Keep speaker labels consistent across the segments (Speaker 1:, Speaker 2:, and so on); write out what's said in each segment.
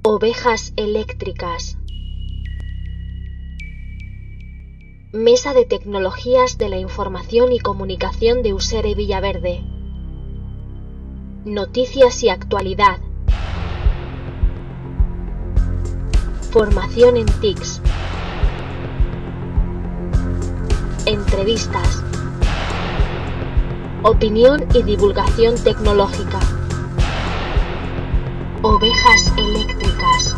Speaker 1: Ovejas eléctricas. Mesa de Tecnologías de la Información y Comunicación de Usera y Villaverde. Noticias y actualidad. Formación en TICs. Entrevistas. Opinión y divulgación tecnológica. Ovejas eléctricas.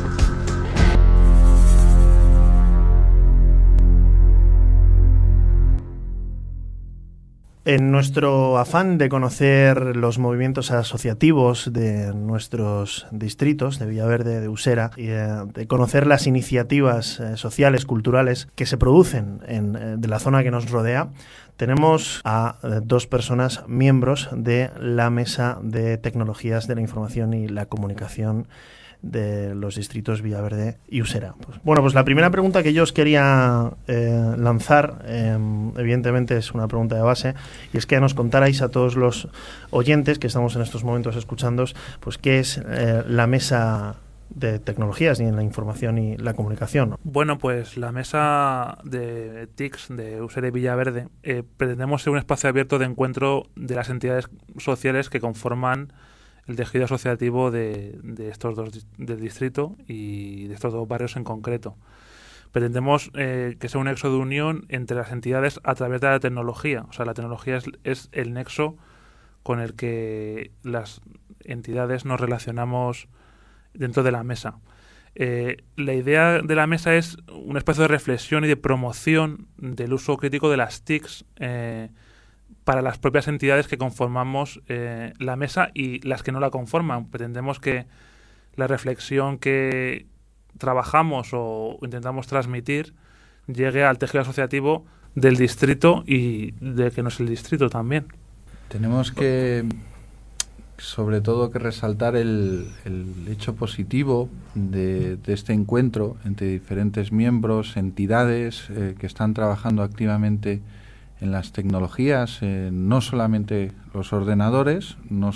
Speaker 2: En nuestro afán de conocer los movimientos asociativos de nuestros distritos, de Villaverde, de Usera, y de conocer las iniciativas sociales, culturales que se producen de la zona que nos rodea, tenemos a dos personas miembros de la Mesa de Tecnologías de la Información y la Comunicación de los distritos Villaverde y Usera. Pues la primera pregunta que yo os quería lanzar, evidentemente es una pregunta de base, y es que nos contarais a todos los oyentes que estamos en estos momentos escuchándoos, pues qué es la Mesa de Tecnologías y en la Información y la Comunicación.
Speaker 3: Bueno, pues la Mesa de TICs de Usera y Villaverde pretendemos ser un espacio abierto de encuentro de las entidades sociales que conforman el tejido asociativo de estos dos del distrito y de estos dos barrios en concreto. Pretendemos que sea un nexo de unión entre las entidades a través de la tecnología. O sea, la tecnología es el nexo con el que las entidades nos relacionamos dentro de la mesa. La idea de la mesa es un espacio de reflexión y de promoción del uso crítico de las TICs para las propias entidades que conformamos la mesa y las que no la conforman. Pretendemos que la reflexión que trabajamos o intentamos transmitir llegue al tejido asociativo del distrito y de que no es el distrito también.
Speaker 4: Tenemos que, sobre todo, que resaltar el hecho positivo de este encuentro entre diferentes miembros, entidades que están trabajando activamente en las tecnologías, no solamente los ordenadores, en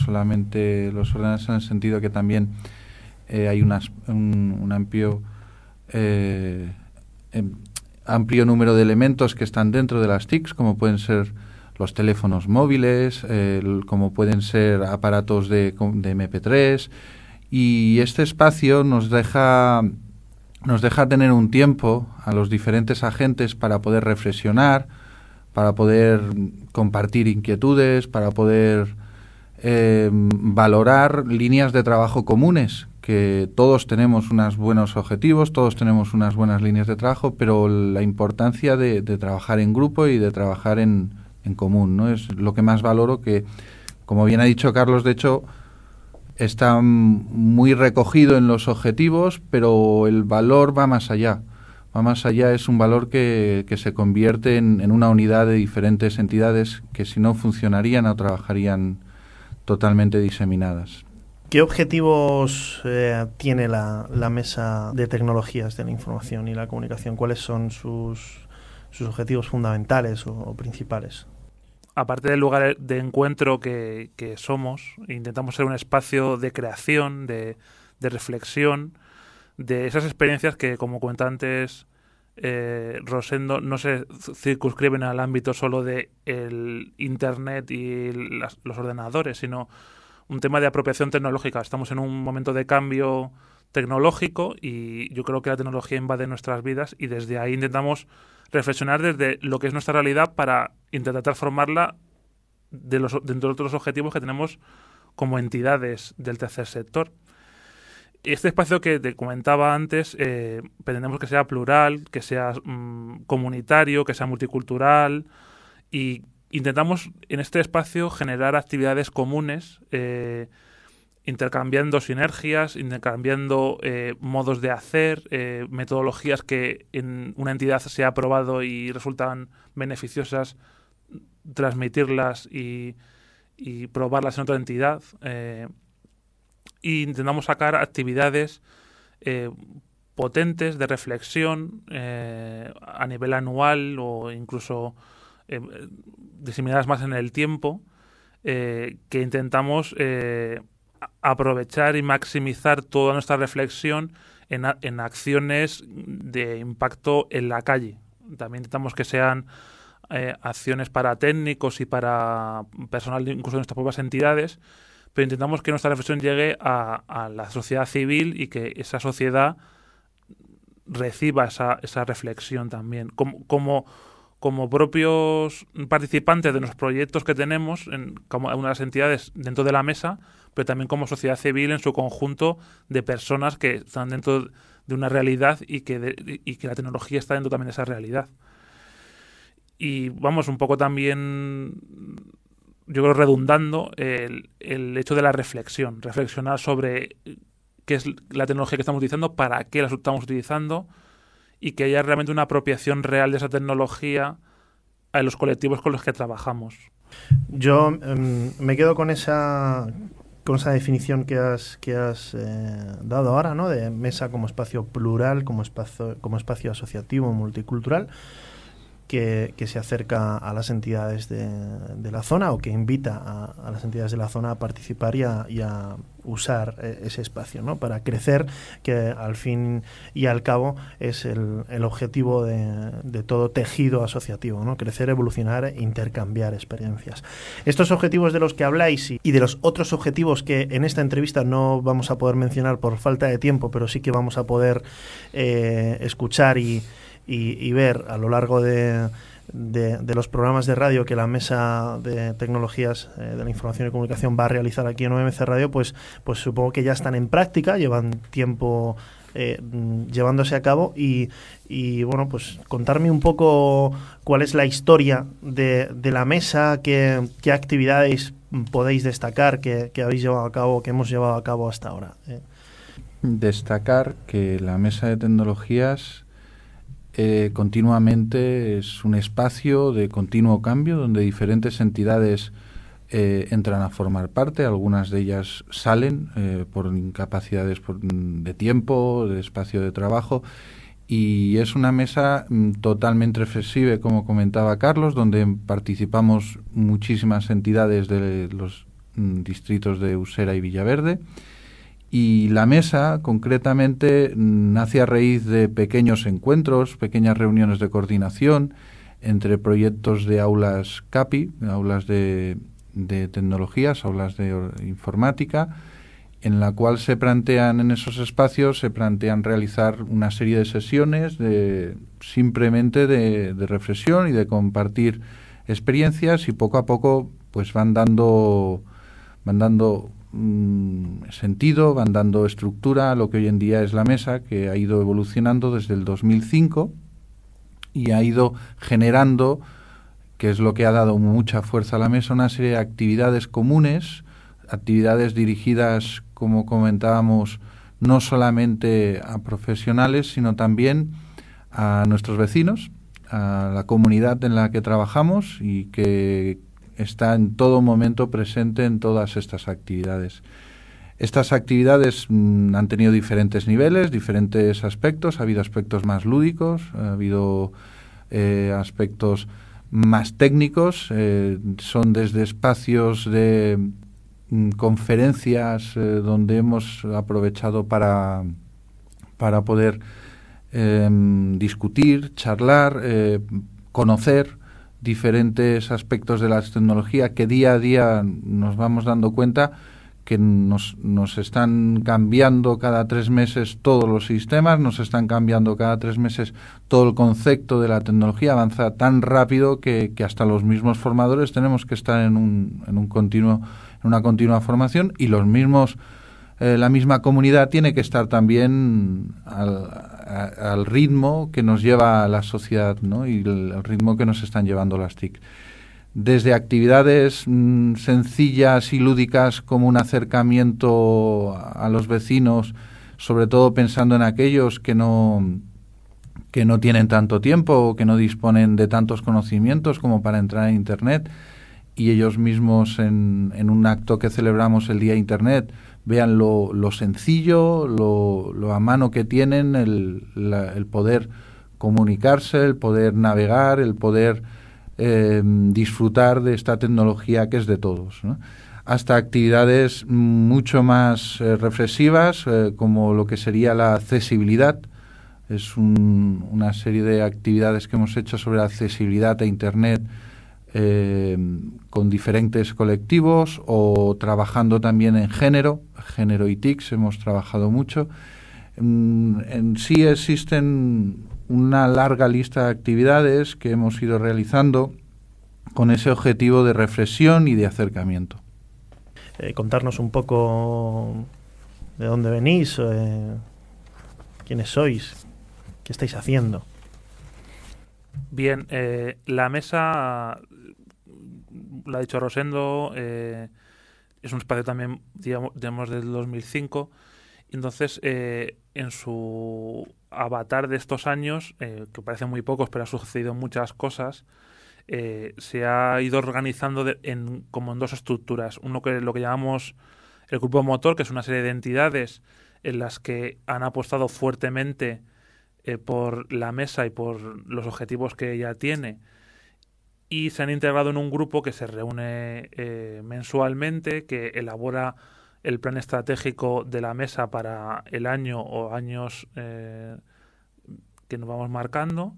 Speaker 4: el sentido que también hay un amplio número de elementos que están dentro de las TICs, como pueden ser los teléfonos móviles, como pueden ser aparatos de MP3, y este espacio nos deja tener un tiempo a los diferentes agentes para poder reflexionar, para poder compartir inquietudes, para poder valorar líneas de trabajo comunes, que todos tenemos unos buenos objetivos, todos tenemos unas buenas líneas de trabajo, pero la importancia de trabajar en grupo y de trabajar en común, ¿no? Es lo que más valoro, que, como bien ha dicho Carlos, de hecho, está muy recogido en los objetivos, pero el valor va más allá. Es un valor que se convierte en una unidad de diferentes entidades que, si no funcionarían o trabajarían totalmente diseminadas.
Speaker 2: ¿Qué objetivos tiene la Mesa de Tecnologías de la Información y la Comunicación? ¿Cuáles son sus objetivos fundamentales o principales?
Speaker 3: Aparte del lugar de encuentro que somos, intentamos ser un espacio de creación, de reflexión, de esas experiencias que, como cuenta antes Rosendo, no se circunscriben al ámbito solo de el Internet y los ordenadores, sino un tema de apropiación tecnológica. Estamos en un momento de cambio tecnológico y yo creo que la tecnología invade nuestras vidas y desde ahí intentamos reflexionar desde lo que es nuestra realidad para intentar transformarla dentro de otros objetivos que tenemos como entidades del tercer sector. Este espacio que te comentaba antes, pretendemos que sea plural, que sea comunitario, que sea multicultural, y intentamos en este espacio generar actividades comunes, intercambiando sinergias, intercambiando modos de hacer, metodologías que en una entidad se ha probado y resultan beneficiosas, transmitirlas y probarlas en otra entidad. Y intentamos sacar actividades potentes de reflexión a nivel anual o incluso diseminadas más en el tiempo, que intentamos aprovechar y maximizar toda nuestra reflexión en acciones de impacto en la calle. También intentamos que sean acciones para técnicos y para personal incluso de nuestras propias entidades, pero intentamos que nuestra reflexión llegue a la sociedad civil y que esa sociedad reciba esa reflexión también. Como propios participantes de los proyectos que tenemos, como una de las entidades dentro de la mesa, pero también como sociedad civil en su conjunto de personas que están dentro de una realidad y que la tecnología está dentro también de esa realidad. Y vamos, un poco también, yo creo, redundando el hecho de la reflexión, reflexionar sobre qué es la tecnología que estamos utilizando, para qué la estamos utilizando, y que haya realmente una apropiación real de esa tecnología a los colectivos con los que trabajamos.
Speaker 2: Yo me quedo con esa definición que has dado ahora, ¿no? De mesa como espacio plural, como espacio asociativo, multicultural, que se acerca a las entidades de la zona, o que invita a las entidades de la zona a participar y a usar ese espacio, ¿no? Para crecer, que al fin y al cabo es el objetivo de todo tejido asociativo, ¿no? Crecer, evolucionar e intercambiar experiencias. Estos objetivos de los que habláis y de los otros objetivos que en esta entrevista no vamos a poder mencionar por falta de tiempo, pero sí que vamos a poder escuchar y ver a lo largo de los programas de radio que la Mesa de Tecnologías de la Información y Comunicación va a realizar aquí en OMC Radio, pues supongo que ya están en práctica, llevan tiempo llevándose a cabo y bueno, pues contarme un poco cuál es la historia de la mesa, qué actividades podéis destacar que habéis llevado a cabo, que hemos llevado a cabo hasta ahora.
Speaker 4: Destacar que la Mesa de Tecnologías continuamente es un espacio de continuo cambio donde diferentes entidades entran a formar parte. Algunas de ellas salen por incapacidades de tiempo, de espacio de trabajo, y es una mesa totalmente flexible, como comentaba Carlos, donde participamos muchísimas entidades de los distritos de Usera y Villaverde. Y la mesa, concretamente, nace a raíz de pequeños encuentros, pequeñas reuniones de coordinación entre proyectos de aulas CAPI, aulas de tecnologías, aulas de informática, en la cual en esos espacios se plantean realizar una serie de sesiones simplemente de reflexión y de compartir experiencias, y poco a poco pues van dando sentido, van dando estructura a lo que hoy en día es la mesa, que ha ido evolucionando desde el 2005 y ha ido generando, que es lo que ha dado mucha fuerza a la mesa, una serie de actividades comunes, actividades dirigidas, como comentábamos, no solamente a profesionales, sino también a nuestros vecinos, a la comunidad en la que trabajamos, y que está en todo momento presente en todas estas actividades. Estas actividades han tenido diferentes niveles, diferentes aspectos. Ha habido aspectos más lúdicos, ha habido aspectos más técnicos. Son desde espacios de conferencias donde hemos aprovechado para poder discutir, charlar, conocer diferentes aspectos de la tecnología, que día a día nos vamos dando cuenta que nos están cambiando cada 3 meses todos los sistemas, nos están cambiando cada 3 meses todo el concepto de la tecnología. Avanza tan rápido que hasta los mismos formadores tenemos que estar en una continua formación, y los mismos la misma comunidad tiene que estar también al ritmo que nos lleva la sociedad, ¿no? Y el ritmo que nos están llevando las TIC. Desde actividades sencillas y lúdicas, como un acercamiento a los vecinos, sobre todo pensando en aquellos que no tienen tanto tiempo o que no disponen de tantos conocimientos como para entrar en Internet, y ellos mismos en un acto que celebramos el Día de Internet vean lo sencillo, lo a mano que tienen, el poder comunicarse, el poder navegar, el poder disfrutar de esta tecnología que es de todos, ¿no? Hasta actividades mucho más reflexivas, como lo que sería la accesibilidad. Es una serie de actividades que hemos hecho sobre la accesibilidad a Internet con diferentes colectivos, o trabajando también en género y TICs, hemos trabajado mucho. En sí existen una larga lista de actividades que hemos ido realizando con ese objetivo de reflexión y de acercamiento.
Speaker 2: Contarnos un poco de dónde venís, quiénes sois, qué estáis haciendo.
Speaker 3: Bien, la mesa, lo ha dicho Rosendo, es un espacio también, digamos del 2005. Entonces, en su avatar de estos años, que parecen muy pocos, pero ha sucedido muchas cosas, se ha ido organizando como en dos estructuras. Uno, que lo que llamamos el grupo motor, que es una serie de entidades en las que han apostado fuertemente por la mesa y por los objetivos que ella tiene, y se han integrado en un grupo que se reúne mensualmente, que elabora el plan estratégico de la mesa para el año o años que nos vamos marcando.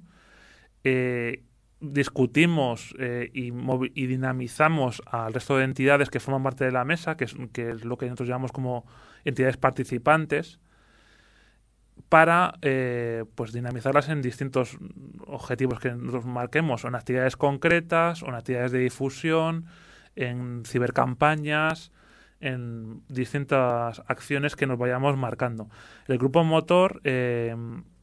Speaker 3: Discutimos y dinamizamos al resto de entidades que forman parte de la mesa, que es lo que nosotros llamamos como entidades participantes, para pues dinamizarlas en distintos objetivos que nos marquemos, o en actividades concretas, o en actividades de difusión, en cibercampañas, en distintas acciones que nos vayamos marcando. El grupo motor es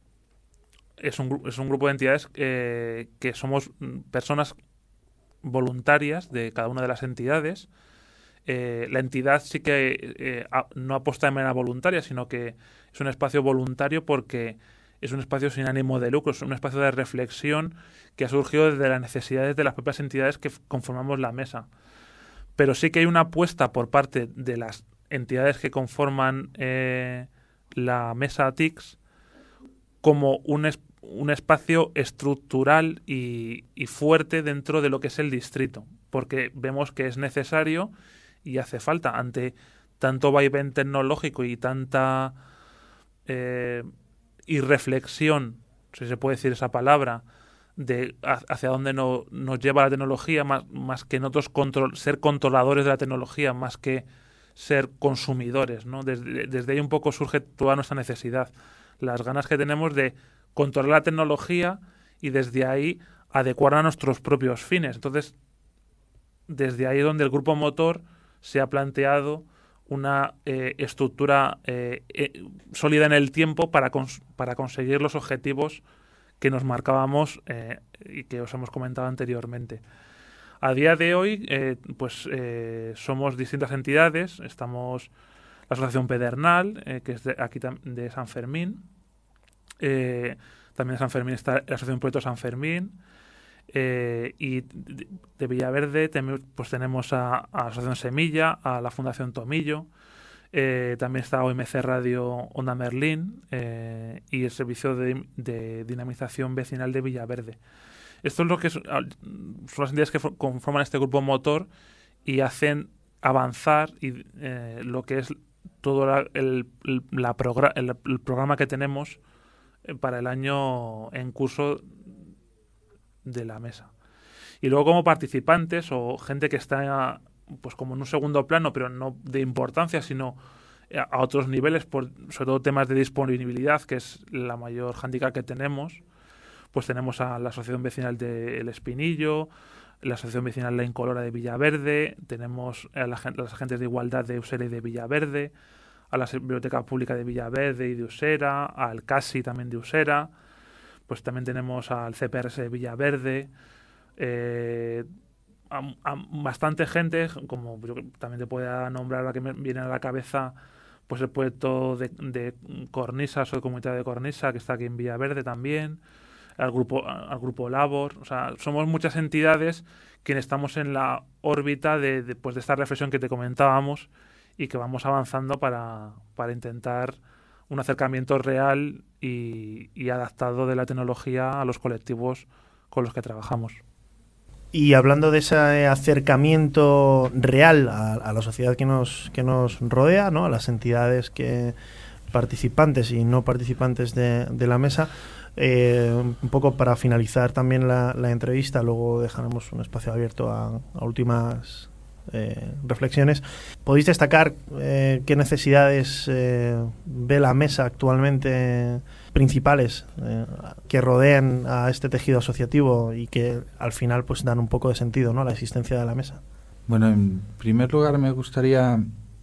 Speaker 3: un grupo de entidades que somos personas voluntarias de cada una de las entidades. La entidad sí que no aposta de manera voluntaria, sino que es un espacio voluntario porque es un espacio sin ánimo de lucro, es un espacio de reflexión que ha surgido desde las necesidades de las propias entidades que conformamos la mesa. Pero sí que hay una apuesta por parte de las entidades que conforman la mesa TICS como un espacio estructural y fuerte dentro de lo que es el distrito, porque vemos que es necesario y hace falta, ante tanto vaivén tecnológico y tanta irreflexión, si se puede decir esa palabra, de hacia dónde nos lleva la tecnología, más que nosotros ser controladores de la tecnología, más que ser consumidores, ¿no? Desde ahí un poco surge toda nuestra necesidad, las ganas que tenemos de controlar la tecnología y desde ahí adecuarla a nuestros propios fines. Entonces, desde ahí es donde el grupo motor se ha planteado una estructura sólida en el tiempo para conseguir los objetivos que nos marcábamos y que os hemos comentado anteriormente. A día de hoy, somos distintas entidades. Estamos la Asociación Pedernal, que es aquí de San Fermín. También de San Fermín está la Asociación Proyecto San Fermín. Y de Villaverde pues tenemos a la Asociación Semilla, a la Fundación Tomillo. También está OMC Radio Onda Merlín y el Servicio de Dinamización Vecinal de Villaverde. Esto es lo que son las entidades que conforman este grupo motor y hacen avanzar lo que es todo el programa que tenemos para el año en curso de la mesa. Y luego, como participantes o gente que está pues como en un segundo plano, pero no de importancia, sino a otros niveles, sobre todo temas de disponibilidad, que es la mayor hándicap que tenemos, pues tenemos a la Asociación Vecinal de El Espinillo, la Asociación Vecinal La Incolora de Villaverde, tenemos a las agentes de igualdad de Usera y de Villaverde, a la Biblioteca Pública de Villaverde y de Usera, al CASI también de Usera, pues también tenemos al CPRS de Villaverde, a bastante gente, como yo también te puedo nombrar, la que me viene a la cabeza, pues el puerto de Cornisa, soy comunidad de Cornisa, que está aquí en Villaverde también, al grupo Labor. O sea, somos muchas entidades quienes estamos en la órbita de esta reflexión que te comentábamos y que vamos avanzando para intentar un acercamiento real y adaptado de la tecnología a los colectivos con los que trabajamos.
Speaker 2: Y hablando de ese acercamiento real a la sociedad que nos rodea, ¿no? A las entidades participantes y no participantes de la mesa, un poco para finalizar también la entrevista, luego dejaremos un espacio abierto a últimas reflexiones. ¿Podéis destacar qué necesidades ve la mesa actualmente principales que rodean a este tejido asociativo y que al final pues dan un poco de sentido, ¿no?, a la existencia de la mesa?
Speaker 4: Bueno, en primer lugar me gustaría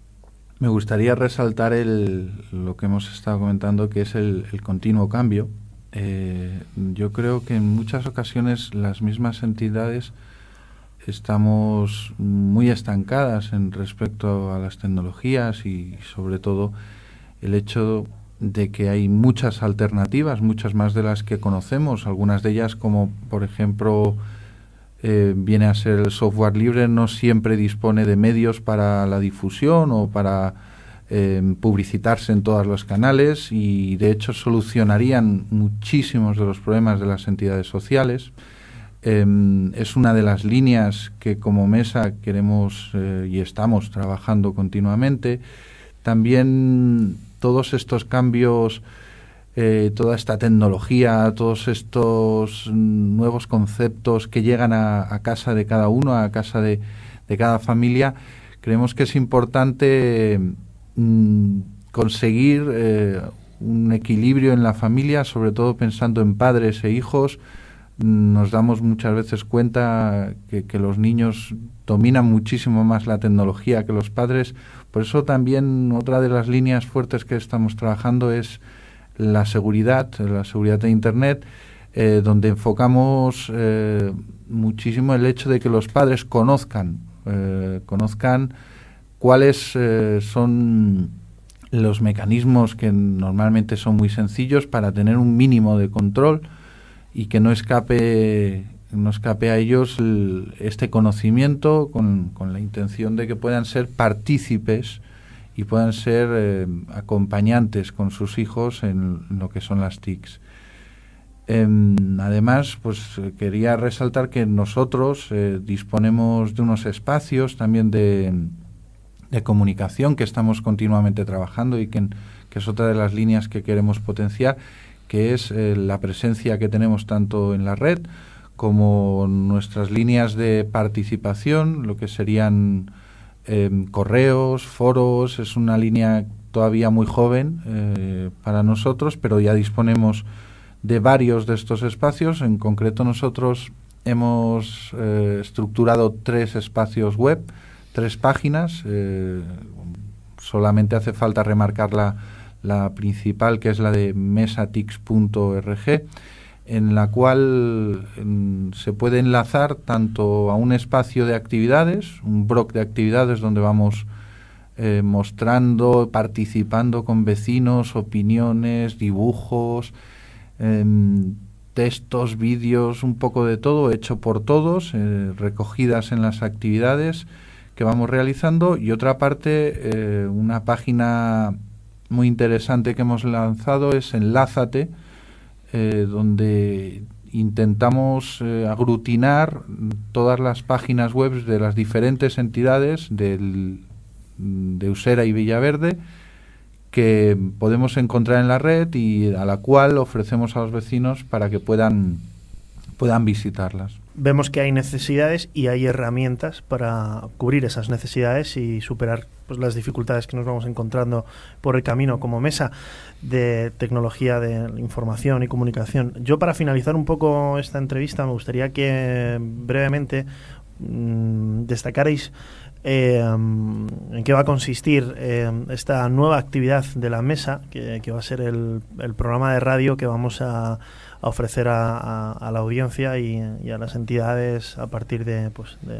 Speaker 4: resaltar lo que hemos estado comentando, que es el continuo cambio. Yo creo que en muchas ocasiones las mismas entidades estamos muy estancadas en respecto a las tecnologías y sobre todo el hecho de que hay muchas alternativas, muchas más de las que conocemos, algunas de ellas, como por ejemplo viene a ser el software libre, no siempre dispone de medios para la difusión o para publicitarse en todos los canales, y de hecho solucionarían muchísimos de los problemas de las entidades sociales. Es una de las líneas que como mesa queremos y estamos trabajando continuamente. También todos estos cambios, toda esta tecnología, todos estos nuevos conceptos que llegan a casa de cada uno, a casa de cada familia, creemos que es importante conseguir un equilibrio en la familia, sobre todo pensando en padres e hijos. Nos damos muchas veces cuenta que los niños dominan muchísimo más la tecnología que los padres. Por eso también otra de las líneas fuertes que estamos trabajando es la seguridad de Internet, donde enfocamos muchísimo el hecho de que los padres conozcan cuáles son los mecanismos, que normalmente son muy sencillos, para tener un mínimo de control y que no escape a ellos este conocimiento, con la intención de que puedan ser partícipes y puedan ser acompañantes con sus hijos en lo que son las TICs. Además, pues quería resaltar que nosotros disponemos de unos espacios también de comunicación que estamos continuamente trabajando y que es otra de las líneas que queremos potenciar, que es la presencia que tenemos tanto en la red como nuestras líneas de participación, lo que serían correos, foros. Es una línea todavía muy joven para nosotros, pero ya disponemos de varios de estos espacios. En concreto, nosotros hemos estructurado 3 espacios web, 3 páginas. Solamente hace falta remarcar la principal, que es la de mesatics.org, en la cual se puede enlazar tanto a un espacio de actividades, un blog de actividades donde vamos mostrando, participando con vecinos, opiniones, dibujos, textos, vídeos, un poco de todo, hecho por todos, recogidas en las actividades que vamos realizando. Y otra parte, una página muy interesante que hemos lanzado es Enlázate, donde intentamos aglutinar todas las páginas web de las diferentes entidades de Usera y Villaverde que podemos encontrar en la red y a la cual ofrecemos a los vecinos para que puedan visitarlas.
Speaker 2: Vemos que hay necesidades y hay herramientas para cubrir esas necesidades y superar pues las dificultades que nos vamos encontrando por el camino como mesa de tecnología de información y comunicación. Yo, para finalizar un poco esta entrevista, me gustaría que brevemente destacarais en qué va a consistir esta nueva actividad de la mesa, que va a ser el programa de radio que vamos a ofrecer a la audiencia y a las entidades a partir de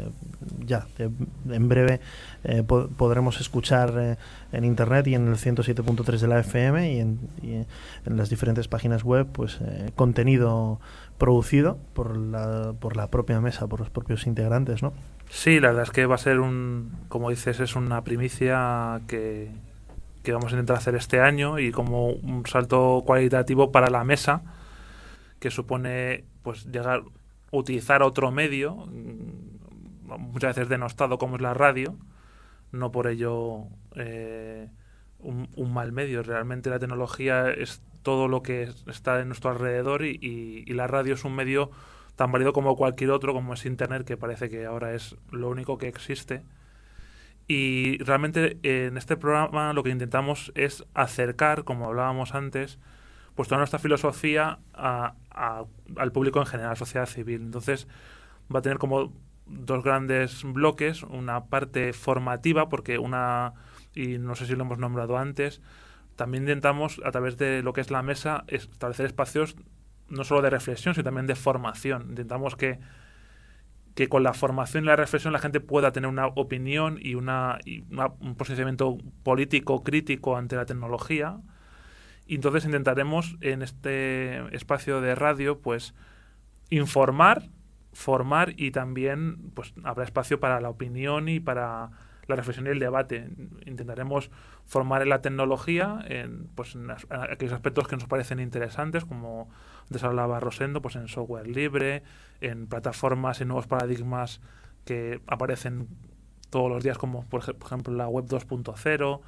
Speaker 2: en breve. Podremos escuchar en internet y en el 107.3 de la FM y en las diferentes páginas web pues contenido producido por la propia mesa, por los propios integrantes, ¿no?
Speaker 3: Sí, la verdad es que va a ser como dices, es una primicia que vamos a intentar hacer este año, y como un salto cualitativo para la mesa, que supone pues llegar utilizar otro medio, muchas veces denostado como es la radio, no por ello un mal medio. Realmente la tecnología es todo lo que está en nuestro alrededor y la radio es un medio tan válido como cualquier otro, como es Internet, que parece que ahora es lo único que existe. Y realmente en este programa lo que intentamos es acercar, como hablábamos antes, pues toda nuestra filosofía al público en general, a la sociedad civil. Entonces va a tener como dos grandes bloques, una parte formativa, porque y no sé si lo hemos nombrado antes, también intentamos, a través de lo que es la mesa, establecer espacios no solo de reflexión, sino también de formación. Intentamos que con la formación y la reflexión la gente pueda tener una opinión y un posicionamiento político crítico ante la tecnología. Y entonces intentaremos en este espacio de radio pues informar, formar, y también pues habrá espacio para la opinión y para la reflexión y el debate. Intentaremos formar en la tecnología, en aquellos aspectos que nos parecen interesantes, como antes hablaba Rosendo, pues en software libre, en plataformas y nuevos paradigmas que aparecen todos los días, como por ejemplo la web 2.0,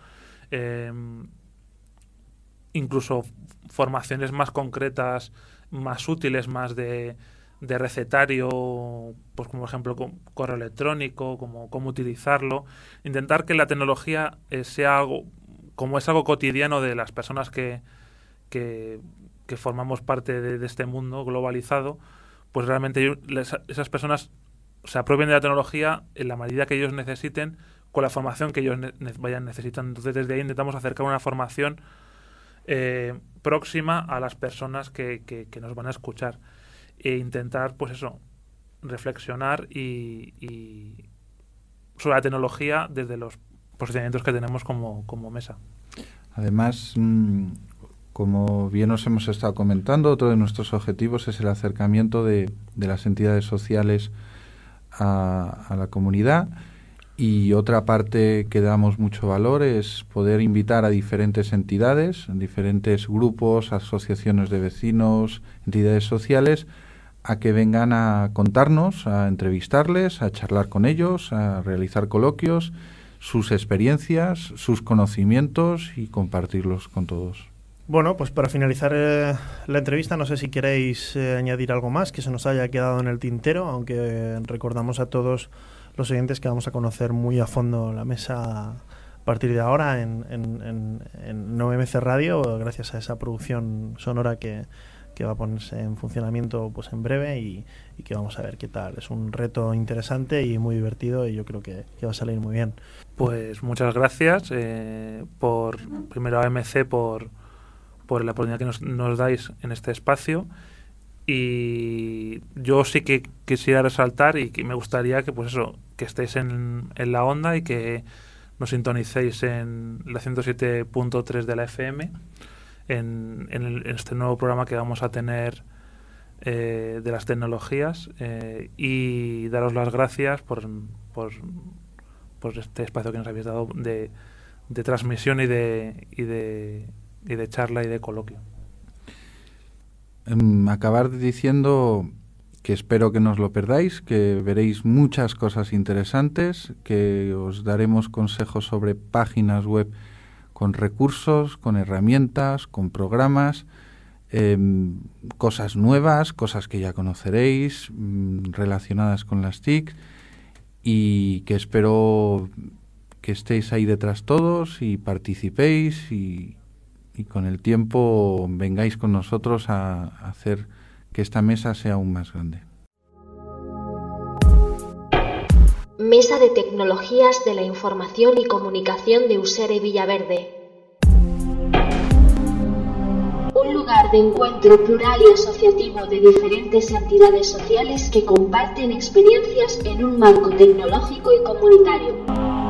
Speaker 3: incluso formaciones más concretas, más útiles, más de recetario, pues como por ejemplo correo electrónico, cómo utilizarlo. Intentar que la tecnología sea algo cotidiano de las personas que formamos parte de este mundo globalizado, pues realmente esas personas se apropien de la tecnología en la medida que ellos necesiten, con la formación que ellos vayan necesitando. Entonces desde ahí intentamos acercar una formación próxima a las personas que nos van a escuchar, e intentar pues eso, reflexionar y sobre la tecnología desde los posicionamientos que tenemos como mesa.
Speaker 4: Además, como bien nos hemos estado comentando, otro de nuestros objetivos es el acercamiento de las entidades sociales a la comunidad, y otra parte que damos mucho valor es poder invitar a diferentes entidades, diferentes grupos, asociaciones de vecinos, entidades sociales, a que vengan a contarnos, a entrevistarles, a charlar con ellos, a realizar coloquios, sus experiencias, sus conocimientos, y compartirlos con todos.
Speaker 2: Bueno, pues para finalizar la entrevista, no sé si queréis añadir algo más que se nos haya quedado en el tintero, aunque recordamos a todos los oyentes que vamos a conocer muy a fondo la mesa a partir de ahora en 9MC Radio, gracias a esa producción sonora que va a ponerse en funcionamiento pues en breve, y que vamos a ver qué tal. Es un reto interesante y muy divertido, y yo creo que va a salir muy bien.
Speaker 3: Pues muchas gracias primero a MC por la oportunidad que nos dais en este espacio. Y yo sí que quisiera resaltar, y que me gustaría que pues eso, que estéis en la onda y que nos sintonicéis en la 107.3 de la FM en este nuevo programa que vamos a tener de las tecnologías, y daros las gracias por este espacio que nos habéis dado de transmisión y de charla y de coloquio.
Speaker 4: Acabar diciendo que espero que no os lo perdáis, que veréis muchas cosas interesantes, que os daremos consejos sobre páginas web con recursos, con herramientas, con programas, cosas nuevas, cosas que ya conoceréis, relacionadas con las TIC, y que espero que estéis ahí detrás todos y participéis, y con el tiempo vengáis con nosotros a hacer que esta mesa sea aún más grande.
Speaker 1: Mesa de Tecnologías de la Información y Comunicación de Usera y Villaverde. Un lugar de encuentro plural y asociativo de diferentes entidades sociales que comparten experiencias en un marco tecnológico y comunitario.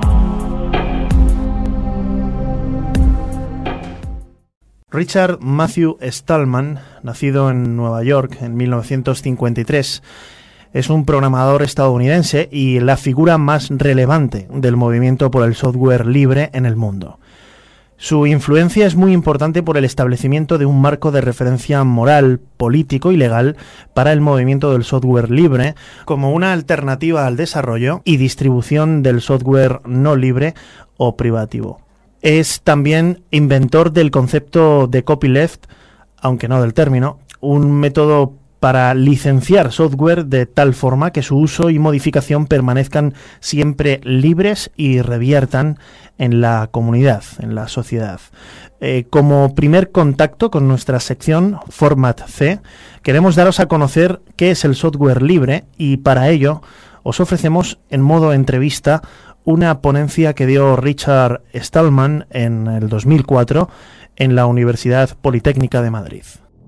Speaker 2: Richard Matthew Stallman, nacido en Nueva York en 1953, es un programador estadounidense y la figura más relevante del movimiento por el software libre en el mundo. Su influencia es muy importante por el establecimiento de un marco de referencia moral, político y legal para el movimiento del software libre como una alternativa al desarrollo y distribución del software no libre o privativo. Es también inventor del concepto de copyleft, aunque no del término, un método para licenciar software de tal forma que su uso y modificación permanezcan siempre libres y reviertan en la comunidad, en la sociedad. Como primer contacto con nuestra sección Format C, queremos daros a conocer qué es el software libre y para ello os ofrecemos en modo entrevista una ponencia que dio Richard Stallman en el 2004 en la Universidad Politécnica de Madrid.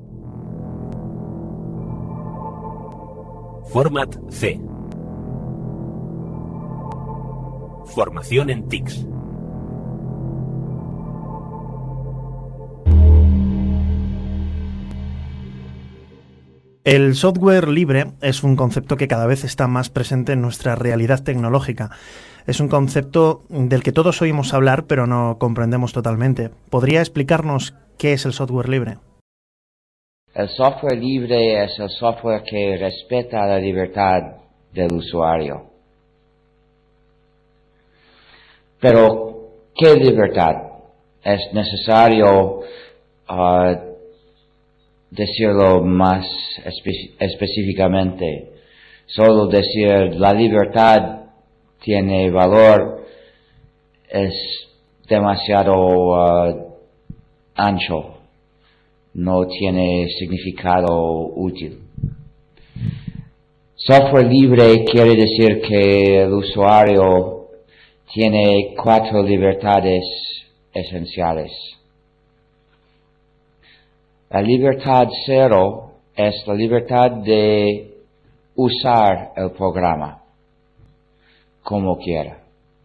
Speaker 5: Format C. Formación en TICS.
Speaker 2: El software libre es un concepto que cada vez está más presente en nuestra realidad tecnológica. Es un concepto del que todos oímos hablar, pero no comprendemos totalmente. ¿Podría explicarnos qué es el software libre?
Speaker 6: El software libre es el software que respeta la libertad del usuario. Pero, ¿qué libertad? Es necesario decirlo más específicamente. Solo decir la libertad tiene valor es demasiado ancho. No tiene significado útil. Software libre quiere decir que el usuario tiene 4 libertades esenciales. La libertad 0 es la libertad de usar el programa como quiera.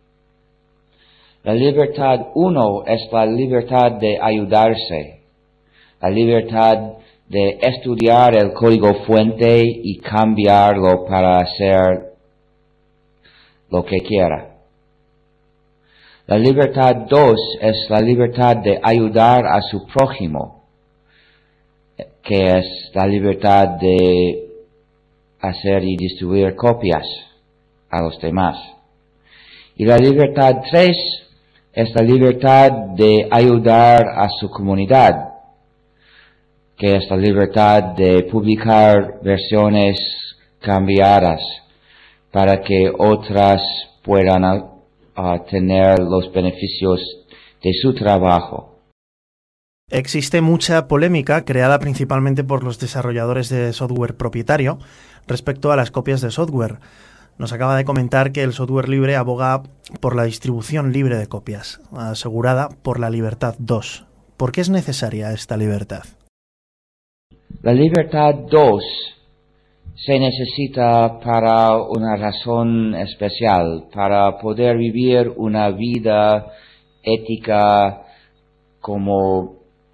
Speaker 6: La libertad 1 es la libertad de ayudarse. La libertad de estudiar el código fuente y cambiarlo para hacer lo que quiera. La libertad 2 es la libertad de ayudar a su prójimo, que es la libertad de hacer y distribuir copias a los demás. Y la libertad 3 es la libertad de ayudar a su comunidad, que es la libertad de publicar versiones cambiadas para que otras puedan tener los beneficios de su trabajo.
Speaker 2: Existe mucha polémica creada principalmente por los desarrolladores de software propietario respecto a las copias de software. Nos acaba de comentar que el software libre aboga por la distribución libre de copias, asegurada por la libertad 2. ¿Por qué es necesaria esta libertad?
Speaker 6: La libertad 2 se necesita para una razón especial, para poder vivir una vida ética como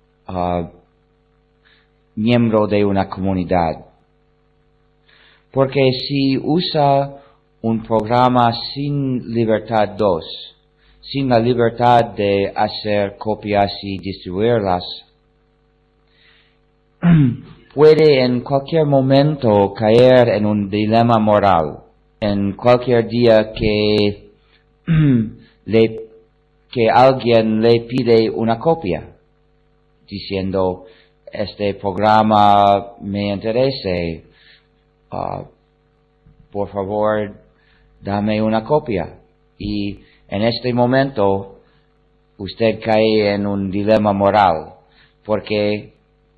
Speaker 6: miembro de una comunidad. Porque si usa un programa sin libertad 2, sin la libertad de hacer copias y distribuirlas, puede en cualquier momento caer en un dilema moral. En cualquier día que alguien le pide una copia, diciendo, este programa me interesa, por favor, dame una copia. Y en este momento, usted cae en un dilema moral, porque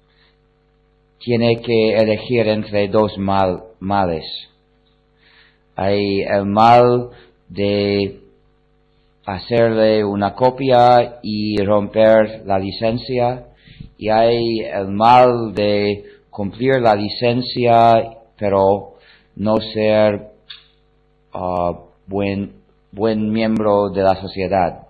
Speaker 6: tiene que elegir entre dos males. Hay el mal de hacerle una copia y romper la licencia, y hay el mal de cumplir la licencia pero no ser buen miembro de la sociedad.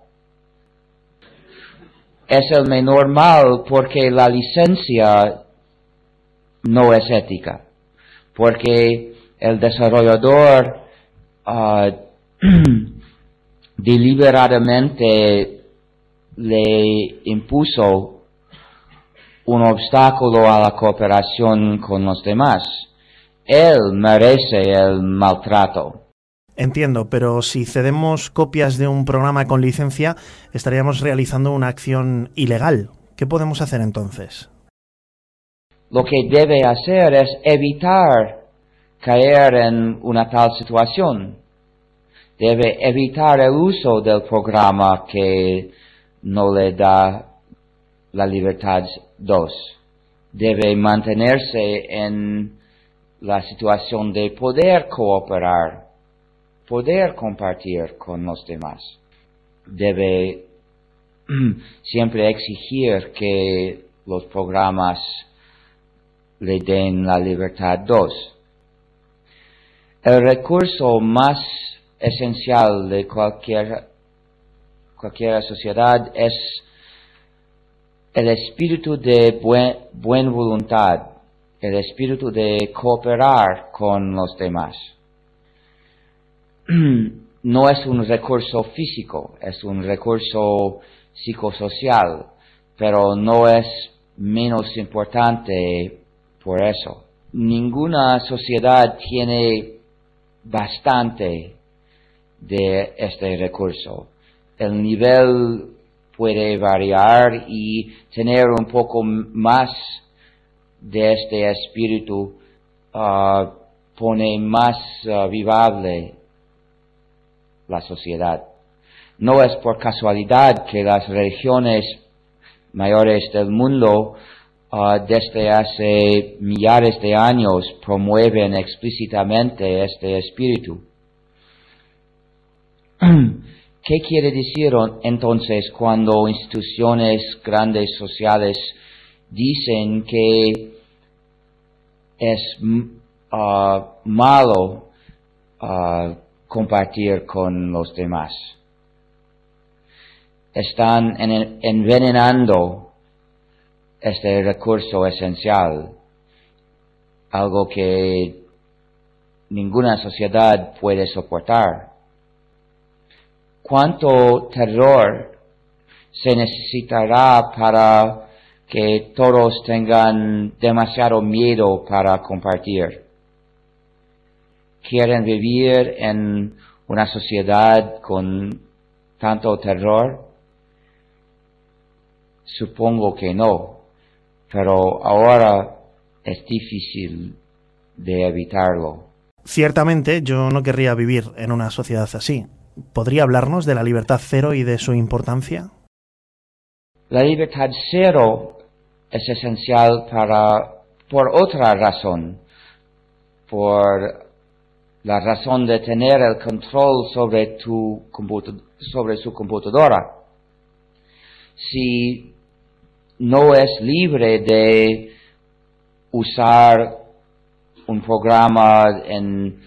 Speaker 6: Es el menor mal porque la licencia no es ética, porque el desarrollador deliberadamente le impuso un obstáculo a la cooperación con los demás. Él merece el maltrato.
Speaker 2: Entiendo, pero si cedemos copias de un programa con licencia, estaríamos realizando una acción ilegal. ¿Qué podemos hacer entonces?
Speaker 6: Lo que debe hacer es evitar caer en una tal situación. Debe evitar el uso del programa que no le da la libertad 2. Debe mantenerse en la situación de poder cooperar, poder compartir con los demás. Debe siempre exigir que los programas le den la libertad 2. El recurso más esencial de cualquier sociedad es el espíritu de buena voluntad, el espíritu de cooperar con los demás. No es un recurso físico, es un recurso psicosocial, pero no es menos importante por eso. Ninguna sociedad tiene bastante de este recurso. El nivel puede variar y tener un poco más de este espíritu pone más viable la sociedad. No es por casualidad que las religiones mayores del mundo desde hace millares de años promueven explícitamente este espíritu. ¿Qué quiere decir entonces cuando instituciones grandes sociales dicen que es malo compartir con los demás? Están envenenando este recurso esencial, algo que ninguna sociedad puede soportar. ¿Cuánto terror se necesitará para que todos tengan demasiado miedo para compartir? ¿Quieren vivir en una sociedad con tanto terror? Supongo que no, pero ahora es difícil de evitarlo.
Speaker 2: Ciertamente, yo no querría vivir en una sociedad así. ¿Podría hablarnos de la libertad cero y de su importancia?
Speaker 6: La libertad cero es esencial por otra razón, por la razón de tener el control sobre su computadora. Si no es libre de usar un programa en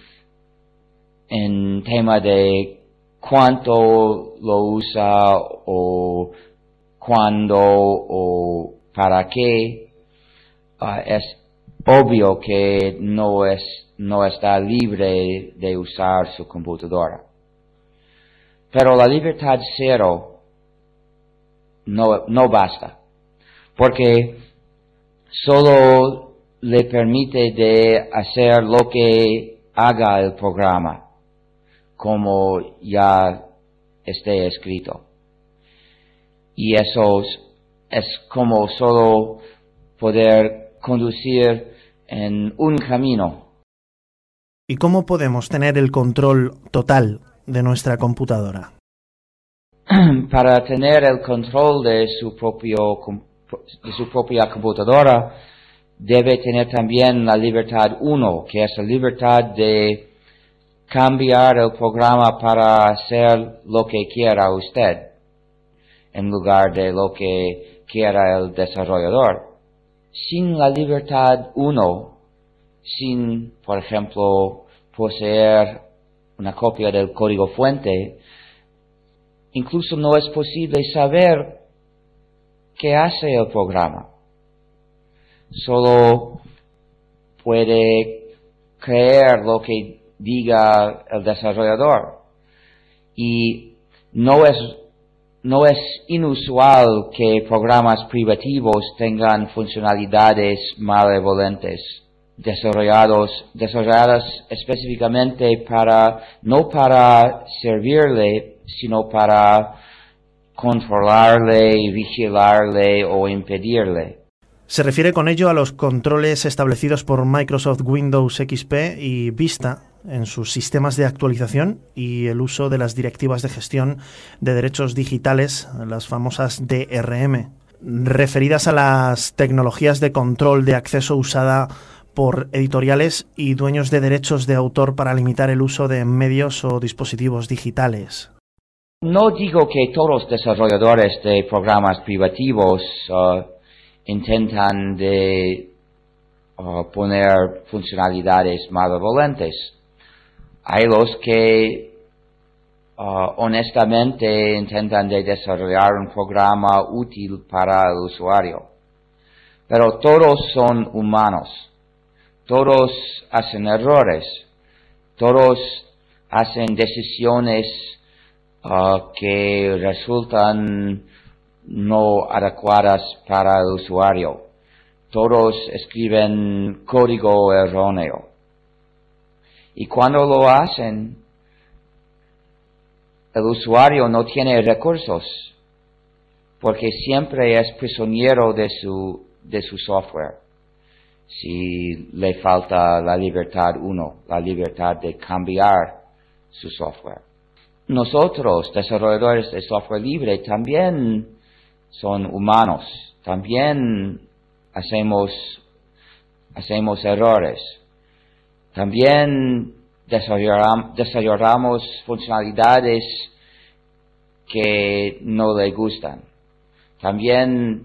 Speaker 6: tema de cuánto lo usa o cuándo o para qué, es obvio que no está libre de usar su computadora. Pero la libertad cero no basta, porque solo le permite de hacer lo que haga el programa, como ya esté escrito. Y eso es como solo poder conducir en un camino.
Speaker 2: ¿Y cómo podemos tener el control total de nuestra computadora?
Speaker 6: Para tener el control de su propia computadora, debe tener también la libertad 1, que es la libertad de cambiar el programa para hacer lo que quiera usted, en lugar de lo que quiera el desarrollador. Sin la libertad 1, sin, por ejemplo, poseer una copia del código fuente, incluso no es posible saber qué hace el programa. Solo puede creer lo que diga el desarrollador. Y no es no es inusual que programas privativos tengan funcionalidades malevolentes, desarrolladas específicamente no para servirle, sino para controlarle, vigilarle o impedirle.
Speaker 2: Se refiere con ello a los controles establecidos por Microsoft Windows XP y Vista en sus sistemas de actualización y el uso de las directivas de gestión de derechos digitales, las famosas DRM, referidas a las tecnologías de control de acceso usada por editoriales y dueños de derechos de autor para limitar el uso de medios o dispositivos digitales.
Speaker 6: No digo que todos los desarrolladores de programas privativos intentan poner funcionalidades malevolentes. Hay los que honestamente intentan desarrollar un programa útil para el usuario. Pero todos son humanos. Todos hacen errores. Todos hacen decisiones que resultan no adecuadas para el usuario. Todos escriben código erróneo. Y cuando lo hacen, el usuario no tiene recursos, porque siempre es prisionero de su software. Si le falta la libertad la libertad de cambiar su software. Nosotros, desarrolladores de software libre, también son humanos, también hacemos errores, también desarrollamos funcionalidades que no le gustan, también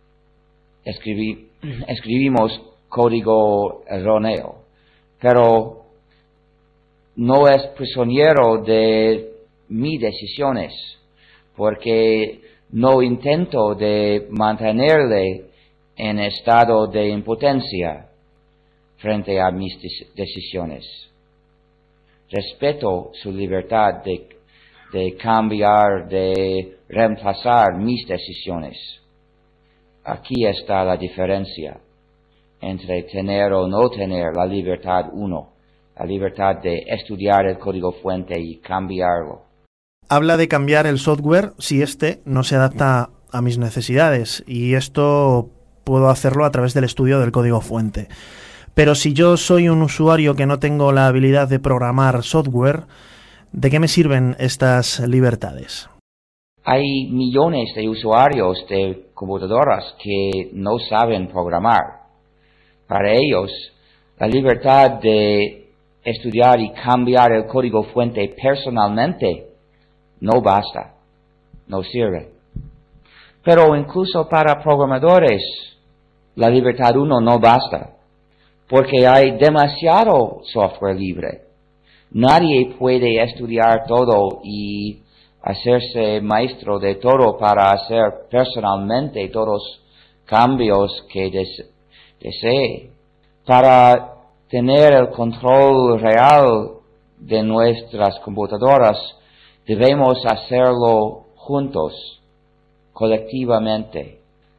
Speaker 6: escribimos código erróneo, pero no es prisionero de mis decisiones, porque no intento de mantenerle en estado de impotencia frente a mis decisiones. Respeto su libertad de cambiar, de reemplazar mis decisiones. Aquí está la diferencia entre tener o no tener la libertad la libertad de estudiar el código fuente y cambiarlo.
Speaker 2: Habla de cambiar el software si éste no se adapta a mis necesidades, y esto puedo hacerlo a través del estudio del código fuente. Pero si yo soy un usuario que no tengo la habilidad de programar software, ¿de qué me sirven estas libertades?
Speaker 6: Hay millones de usuarios de computadoras que no saben programar. Para ellos, la libertad de estudiar y cambiar el código fuente personalmente no basta, no sirve. Pero incluso para programadores, la libertad no basta, porque hay demasiado software libre. Nadie puede estudiar todo y hacerse maestro de todo para hacer personalmente todos los cambios que desee. Para tener el control real de nuestras computadoras, debemos hacerlo juntos, colectivamente.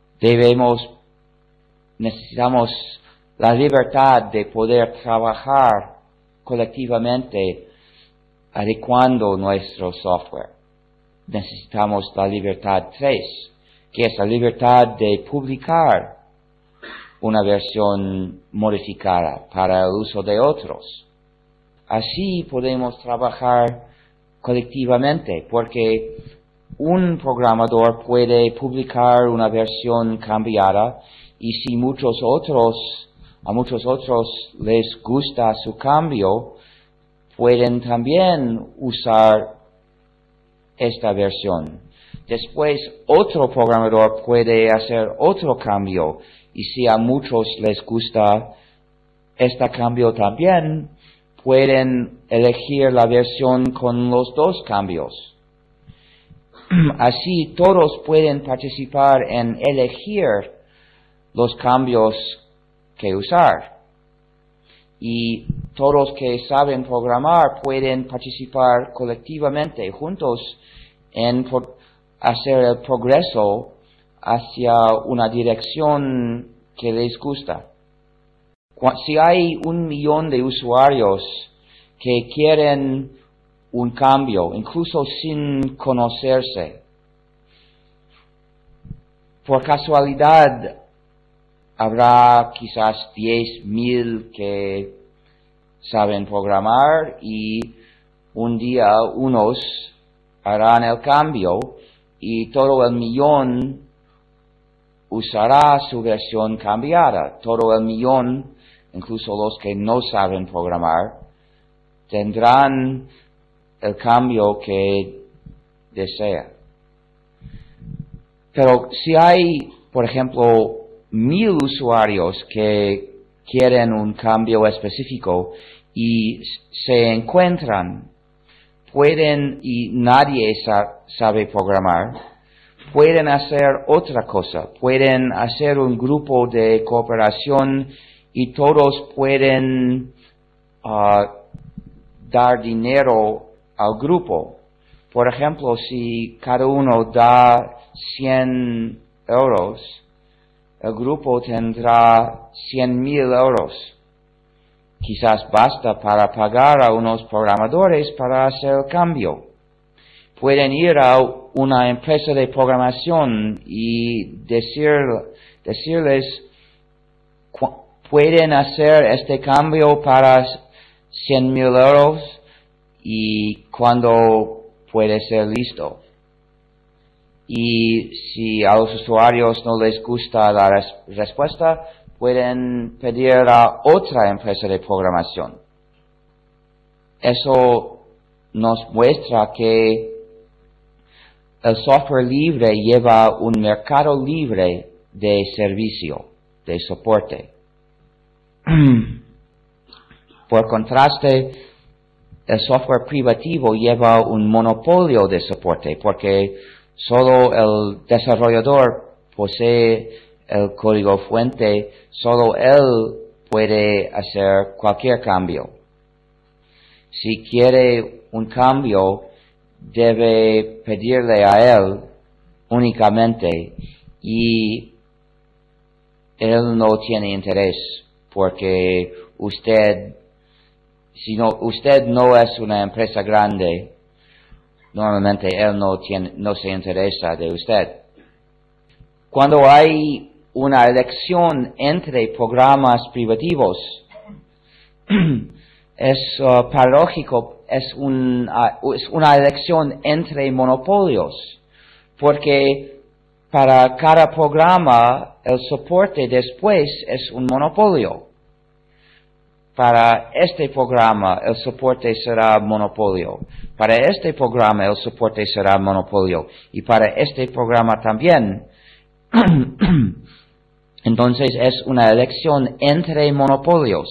Speaker 6: Necesitamos la libertad de poder trabajar colectivamente adecuando nuestro software. Necesitamos la libertad 3, que es la libertad de publicar una versión modificada para el uso de otros. Así podemos trabajar colectivamente, porque un programador puede publicar una versión cambiada, y si a muchos otros les gusta su cambio, pueden también usar esta versión. Después otro programador puede hacer otro cambio, y si a muchos les gusta este cambio también, pueden elegir la versión con los dos cambios. Así todos pueden participar en elegir los cambios que usar. Y todos que saben programar pueden participar colectivamente juntos en hacer el progreso hacia una dirección que les gusta. Si hay 1 millón de usuarios que quieren un cambio, incluso sin conocerse, por casualidad habrá quizás 10,000 que saben programar y un día unos harán el cambio y todo el millón usará su versión cambiada. Todo el millón, incluso los que no saben programar, tendrán el cambio que desea. Pero si hay, por ejemplo, 1,000 usuarios que quieren un cambio específico y se encuentran, pueden, y nadie sabe programar, pueden hacer otra cosa, pueden hacer un grupo de cooperación y todos pueden dar dinero al grupo. Por ejemplo, si cada uno da 100 euros, el grupo tendrá 100,000 euros. Quizás basta para pagar a unos programadores para hacer el cambio. Pueden ir a una empresa de programación y decirles, pueden hacer este cambio para 100,000 euros y cuando puede ser listo. Y si a los usuarios no les gusta la respuesta, pueden pedir a otra empresa de programación. Eso nos muestra que el software libre lleva un mercado libre de servicio, de soporte. Por contraste, el software privativo lleva un monopolio de soporte porque solo el desarrollador posee el código fuente, solo él puede hacer cualquier cambio. Si quiere un cambio, debe pedirle a él únicamente y él no tiene interés porque usted no es una empresa grande, normalmente él no se interesa de usted. Cuando hay una elección entre programas privativos, es paradójico, es una elección entre monopolios, porque para cada programa el soporte después es un monopolio. Para este programa el soporte será monopolio. Para este programa el soporte será monopolio. Y para este programa también. Entonces es una elección entre monopolios.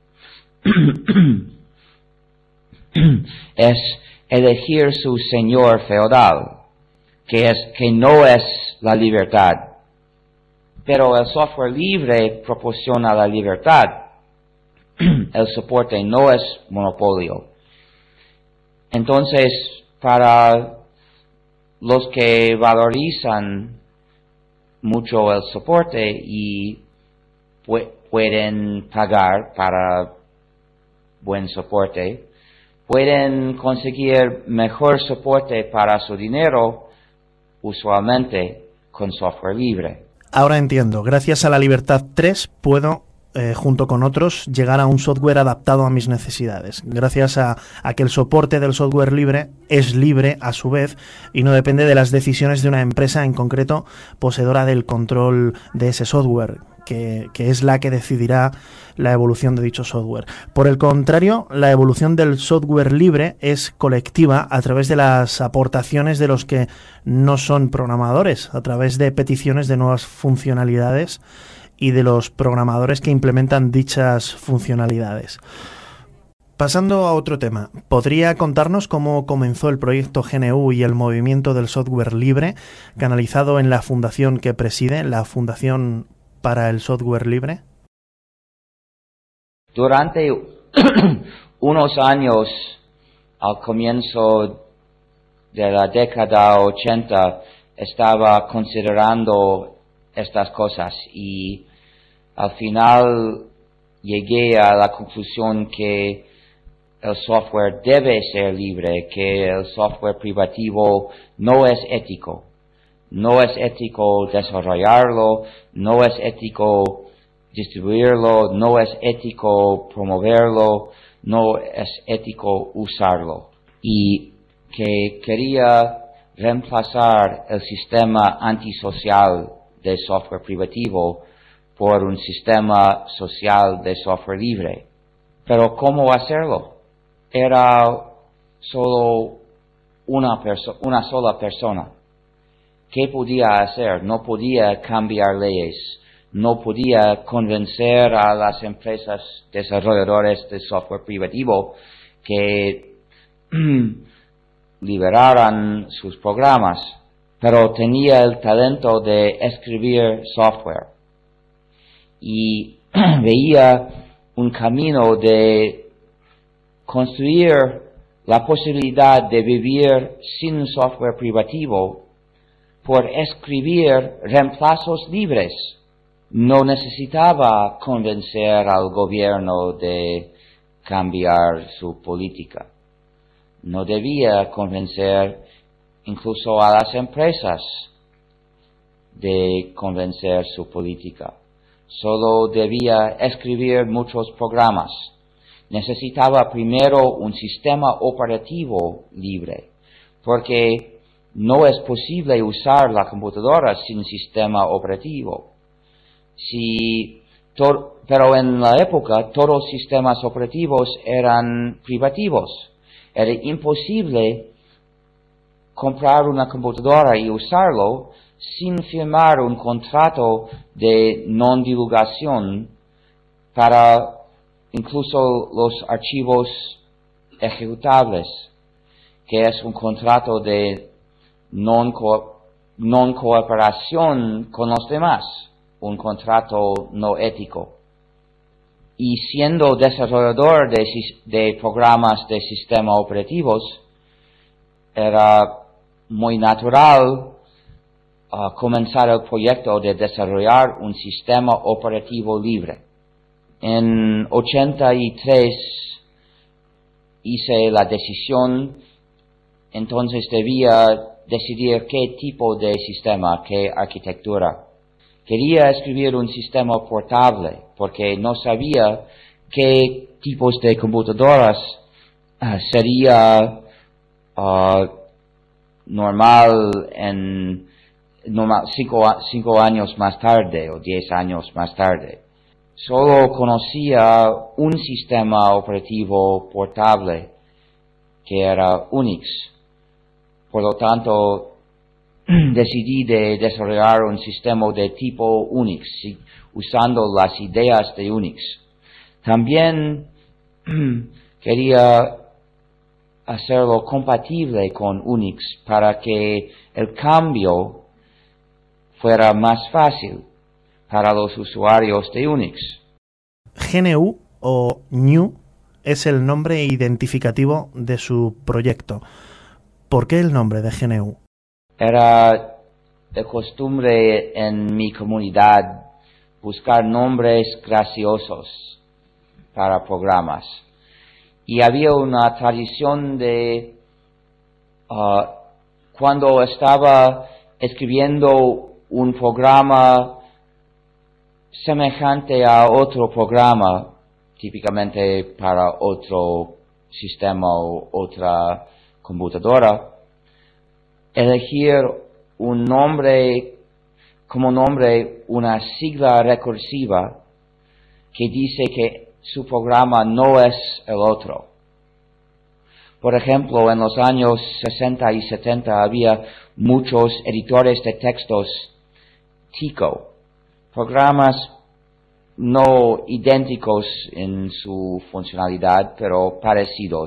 Speaker 6: Es elegir su señor feudal, que no es la libertad. Pero el software libre proporciona la libertad. El soporte no es monopolio. Entonces, para los que valorizan mucho el soporte y pueden pagar para buen soporte, pueden conseguir mejor soporte para su dinero, usualmente con software libre.
Speaker 2: Ahora entiendo. Gracias a la Libertad 3 puedo, junto con otros, llegar a un software adaptado a mis necesidades. Gracias a que el soporte del software libre es libre a su vez y no depende de las decisiones de una empresa en concreto poseedora del control de ese software, que es la que decidirá la evolución de dicho software. Por el contrario, la evolución del software libre es colectiva a través de las aportaciones de los que no son programadores, a través de peticiones de nuevas funcionalidades y de los programadores que implementan dichas funcionalidades. Pasando a otro tema, ¿podría contarnos cómo comenzó el proyecto GNU y el movimiento del software libre, canalizado en la fundación que preside, la Fundación para el Software Libre?
Speaker 6: Durante unos años, al comienzo de la década 80 estaba considerando estas cosas y al final llegué a la conclusión que el software debe ser libre, que el software privativo no es ético. No es ético desarrollarlo, no es ético distribuirlo, no es ético promoverlo, no es ético usarlo. Y que quería reemplazar el sistema antisocial de software privativo por un sistema social de software libre. Pero ¿cómo hacerlo? Era solo una sola persona. ¿Qué podía hacer? No podía cambiar leyes, no podía convencer a las empresas desarrolladoras de software privativo que liberaran sus programas, pero tenía el talento de escribir software y veía un camino de construir la posibilidad de vivir sin software privativo por escribir reemplazos libres. No necesitaba convencer al gobierno de cambiar su política. No debía convencer incluso a las empresas de convencer su política. Solo debía escribir muchos programas. Necesitaba primero un sistema operativo libre, porque no es posible usar la computadora sin sistema operativo. Pero en la época todos los sistemas operativos eran privativos. Era imposible comprar una computadora y usarlo sin firmar un contrato de non-divulgación para incluso los archivos ejecutables, que es un contrato de non-cooperación con los demás, un contrato no ético. Y siendo desarrollador de programas de sistemas operativos, era muy natural comenzar el proyecto de desarrollar un sistema operativo libre. En 83 hice la decisión, entonces debía decidir qué tipo de sistema, qué arquitectura. Quería escribir un sistema portable porque no sabía qué tipos de computadoras sería normal 5 años más tarde o 10 años más tarde. Solo conocía un sistema operativo portable que era Unix. Por lo tanto, decidí de desarrollar un sistema de tipo Unix, usando las ideas de Unix. También quería hacerlo compatible con Unix para que el cambio fuera más fácil para los usuarios de Unix.
Speaker 2: GNU o GNU es el nombre identificativo de su proyecto. ¿Por qué el nombre de GNU?
Speaker 6: Era de costumbre en mi comunidad buscar nombres graciosos para programas. Y había una tradición de cuando estaba escribiendo un programa semejante a otro programa, típicamente para otro sistema o otra computadora, elegir un nombre, como nombre, una sigla recursiva que dice que su programa no es el otro. Por ejemplo, en los años 60 y 70 había muchos editores de textos TICO, programas no idénticos en su funcionalidad, pero parecidos.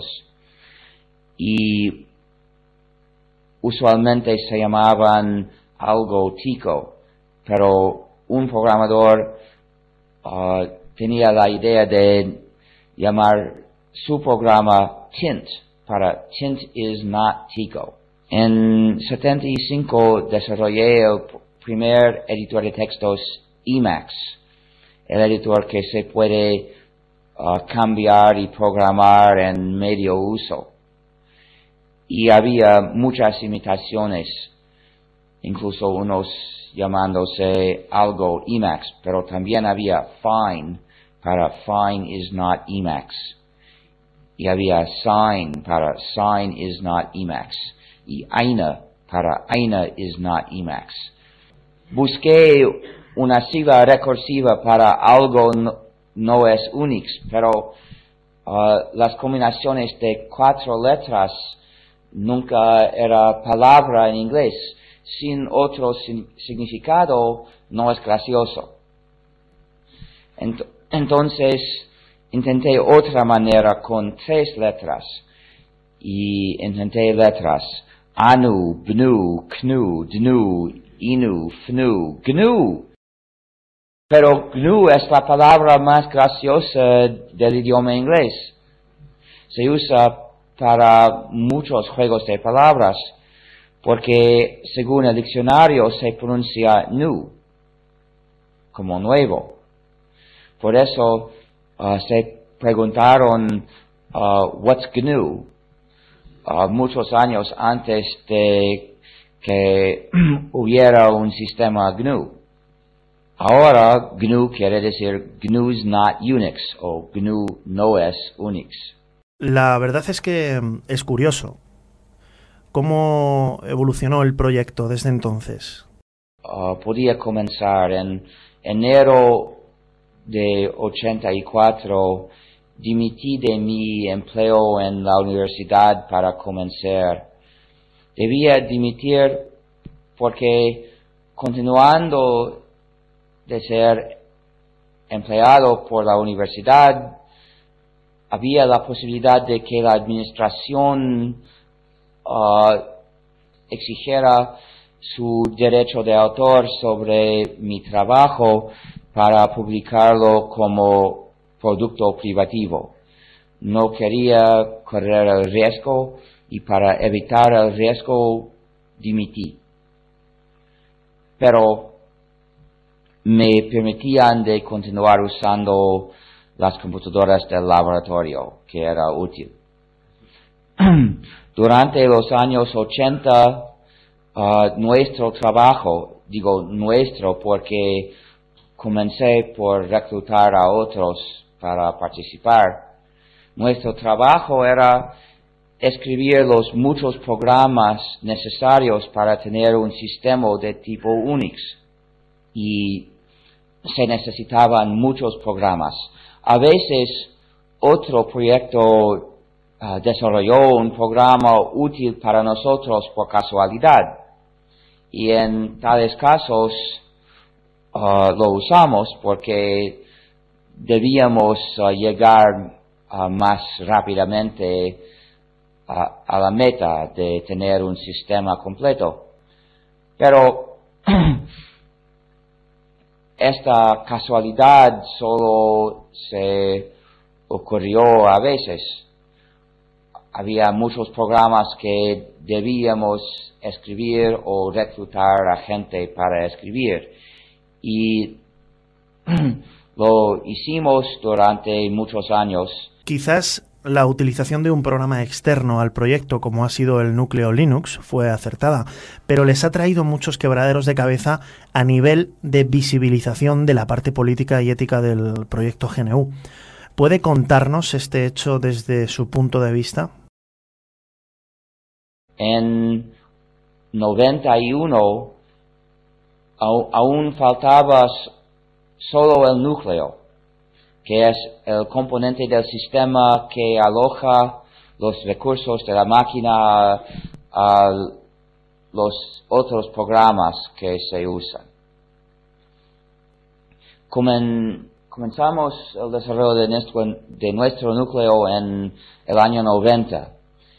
Speaker 6: Y usualmente se llamaban algo TICO, pero un programador tenía la idea de llamar su programa Tint, para Tint is not TICO. En 75 desarrollé el primer editor de textos Emacs, el editor que se puede cambiar y programar en medio uso. Y había muchas imitaciones, incluso unos llamándose algo Emacs, pero también había Fine para Fine is not Emacs. Y había Sign para Sign is not Emacs. Y Aina para Aina is not Emacs. Busqué una sigla recursiva para algo no es Unix, pero las combinaciones de 4 letras nunca era palabra en inglés. Sin otro significado no es gracioso. Entonces intenté otra manera con 3 letras y intenté letras Anu, Bnu, Knu, Dnu, Inu, Fnu, Gnu. Pero GNU es la palabra más graciosa del idioma inglés. Se usa para muchos juegos de palabras, porque según el diccionario se pronuncia new, como nuevo. Por eso se preguntaron, what's GNU? Muchos años antes de que hubiera un sistema GNU. Ahora GNU quiere decir GNU's not Unix o GNU no es Unix.
Speaker 2: La verdad es que es curioso. ¿Cómo evolucionó el proyecto desde entonces?
Speaker 6: Podía comenzar en enero de 84. Dimití de mi empleo en la universidad para comenzar. Debía dimitir porque continuando de ser empleado por la universidad, había la posibilidad de que la administración exigiera su derecho de autor sobre mi trabajo para publicarlo como producto privativo. No quería correr el riesgo y para evitar el riesgo dimití. Pero me permitían de continuar usando las computadoras del laboratorio, que era útil. Durante los años 80, nuestro trabajo, digo nuestro porque comencé por reclutar a otros para participar, nuestro trabajo era escribir los muchos programas necesarios para tener un sistema de tipo Unix. Y se necesitaban muchos programas. A veces otro proyecto desarrolló un programa útil para nosotros por casualidad. Y en tales casos lo usamos porque debíamos llegar más rápidamente a la meta de tener un sistema completo. Pero esta casualidad solo se ocurrió a veces. Había muchos programas que debíamos escribir o reclutar a gente para escribir. Y lo hicimos durante muchos años.
Speaker 2: Quizás la utilización de un programa externo al proyecto, como ha sido el núcleo Linux, fue acertada, pero les ha traído muchos quebraderos de cabeza a nivel de visibilización de la parte política y ética del proyecto GNU. ¿Puede contarnos este hecho desde su punto de vista?
Speaker 6: En 91 aún faltaba solo el núcleo, que es el componente del sistema que aloja los recursos de la máquina a los otros programas que se usan. Comenzamos el desarrollo de nuestro núcleo en el año 90,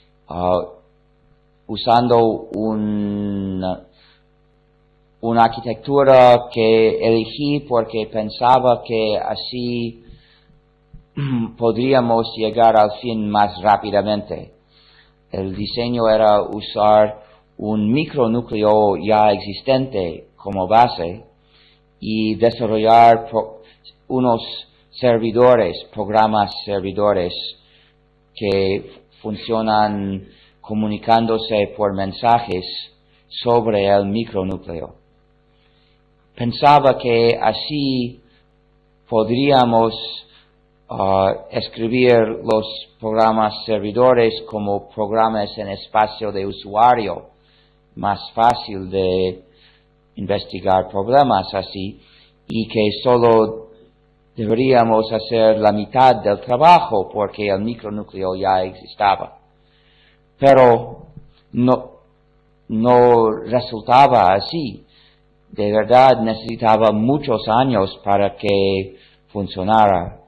Speaker 6: usando una arquitectura que elegí porque pensaba que así podríamos llegar al fin más rápidamente. El diseño era usar un micronúcleo ya existente como base y desarrollar unos servidores, programas servidores que funcionan comunicándose por mensajes sobre el micronúcleo. Pensaba que así podríamos escribir los programas servidores como programas en espacio de usuario, más fácil de investigar problemas así, y que solo deberíamos hacer la mitad del trabajo porque el micronúcleo ya existaba. Pero no resultaba así. De verdad necesitaba muchos años para que funcionara.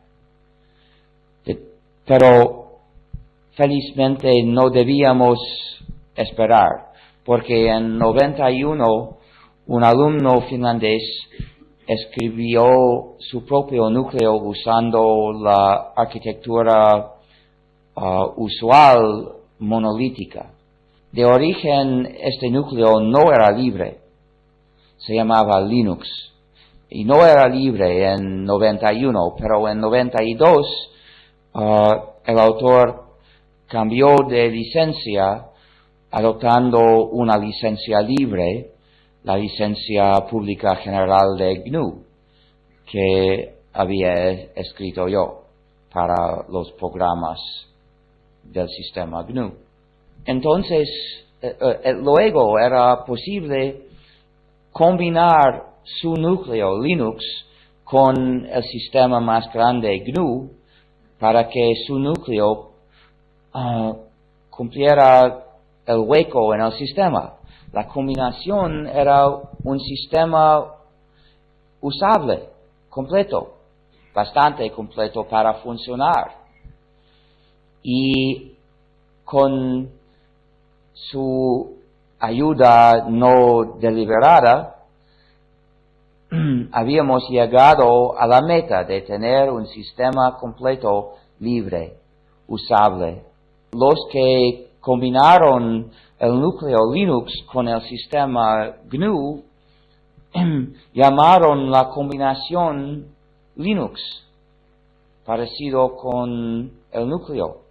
Speaker 6: Pero felizmente no debíamos esperar, porque en 91 un alumno finlandés escribió su propio núcleo usando la arquitectura usual monolítica. De origen, este núcleo no era libre, se llamaba Linux, y no era libre en 91, pero en 92 el autor cambió de licencia adoptando una licencia libre, la licencia pública general de GNU, que había escrito yo para los programas del sistema GNU. Entonces, luego era posible combinar su núcleo Linux con el sistema más grande GNU para que su núcleo cumpliera el hueco en el sistema. La combinación era un sistema usable, completo, bastante completo para funcionar. Y con su ayuda no deliberada, habíamos llegado a la meta de tener un sistema completo, libre, usable. Los que combinaron el núcleo Linux con el sistema GNU llamaron la combinación Linux, parecido con el núcleo.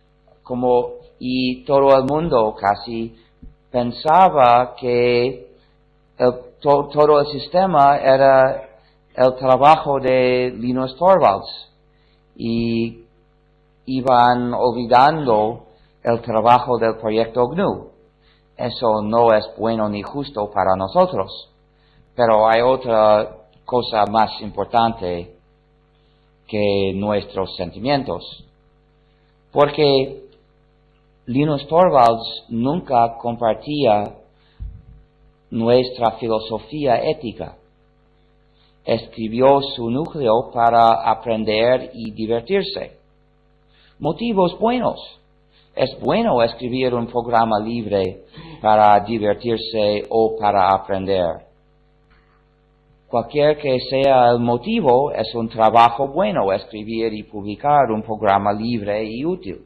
Speaker 6: Y todo el mundo casi pensaba que todo el sistema era el trabajo de Linus Torvalds y iban olvidando el trabajo del proyecto GNU. Eso no es bueno ni justo para nosotros. Pero hay otra cosa más importante que nuestros sentimientos. Porque Linus Torvalds nunca compartía nuestra filosofía ética. Escribió su núcleo para aprender y divertirse. Motivos buenos. Es bueno escribir un programa libre para divertirse o para aprender. Cualquier que sea el motivo, es un trabajo bueno escribir y publicar un programa libre y útil.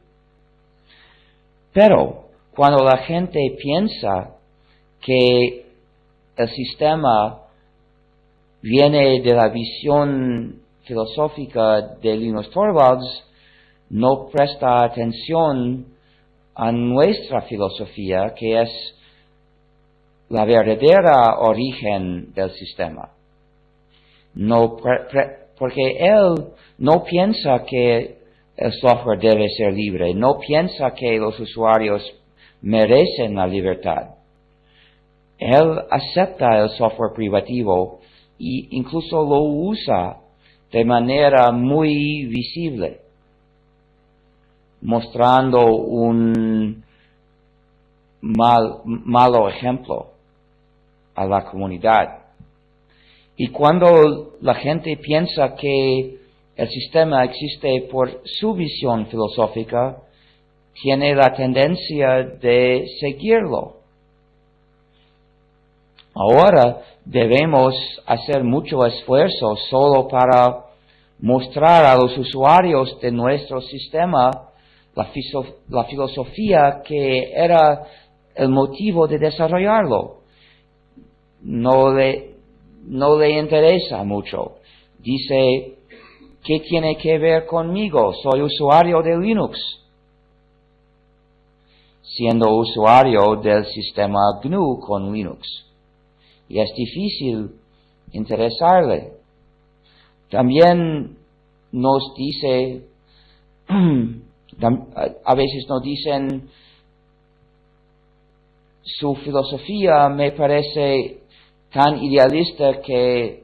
Speaker 6: Pero cuando la gente piensa que el sistema viene de la visión filosófica de Linus Torvalds, no presta atención a nuestra filosofía, que es la verdadera origen del sistema. Porque él no piensa que el software debe ser libre, no piensa que los usuarios merecen la libertad. Él acepta el software privativo e incluso lo usa de manera muy visible, mostrando un malo ejemplo a la comunidad. Y cuando la gente piensa que el sistema existe por su visión filosófica, tiene la tendencia de seguirlo. Ahora debemos hacer mucho esfuerzo solo para mostrar a los usuarios de nuestro sistema la filosofía que era el motivo de desarrollarlo. No le interesa mucho. Dice, ¿qué tiene que ver conmigo? Soy usuario de Linux. Siendo usuario del sistema GNU con Linux. Y es difícil interesarle. También nos dice, a veces nos dicen, su filosofía me parece tan idealista que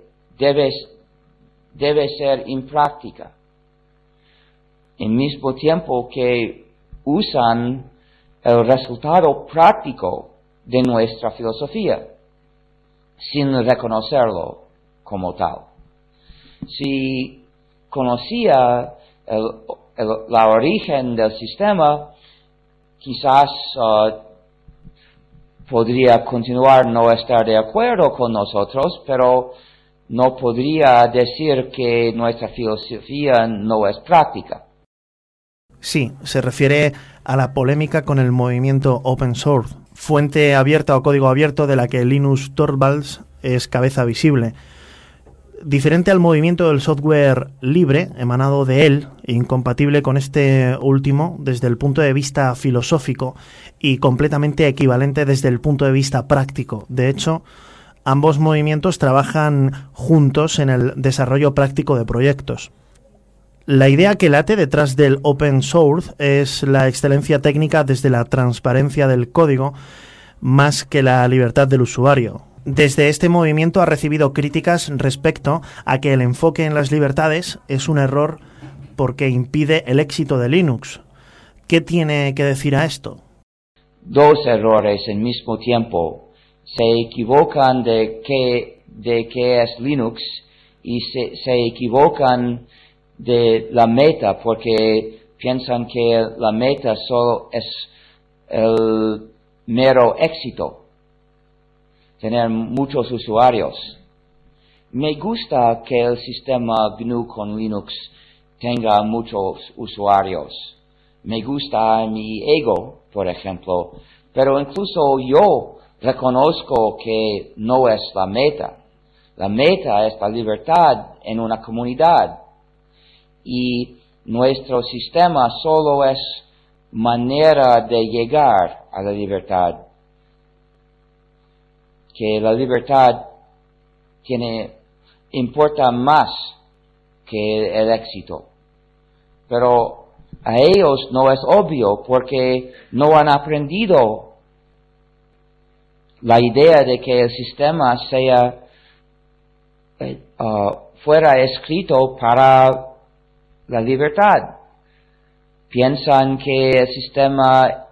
Speaker 6: debe ser impráctica. En mismo tiempo que usan el resultado práctico de nuestra filosofía, sin reconocerlo como tal. Si conocía la origen del sistema, quizás podría continuar no estar de acuerdo con nosotros, pero no podría decir que nuestra filosofía no es práctica.
Speaker 2: Sí, se refiere a la polémica con el movimiento Open Source, fuente abierta o código abierto de la que Linus Torvalds es cabeza visible. Diferente al movimiento del software libre, emanado de él, incompatible con este último desde el punto de vista filosófico y completamente equivalente desde el punto de vista práctico. De hecho, ambos movimientos trabajan juntos en el desarrollo práctico de proyectos. La idea que late detrás del open source es la excelencia técnica desde la transparencia del código, más que la libertad del usuario. Desde este movimiento ha recibido críticas respecto a que el enfoque en las libertades es un error porque impide el éxito de Linux. ¿Qué tiene que decir a esto?
Speaker 6: Dos errores al mismo tiempo. Se equivocan de qué es Linux y se equivocan de la meta porque piensan que la meta solo es el mero éxito, tener muchos usuarios. Me gusta que el sistema GNU con Linux tenga muchos usuarios. Me gusta mi ego, por ejemplo, pero incluso yo reconozco que no es la meta. La meta es la libertad en una comunidad. Y nuestro sistema solo es manera de llegar a la libertad. Que la libertad importa más que el éxito. Pero a ellos no es obvio porque no han aprendido la idea de que el sistema fuera escrito para la libertad. Piensan que el sistema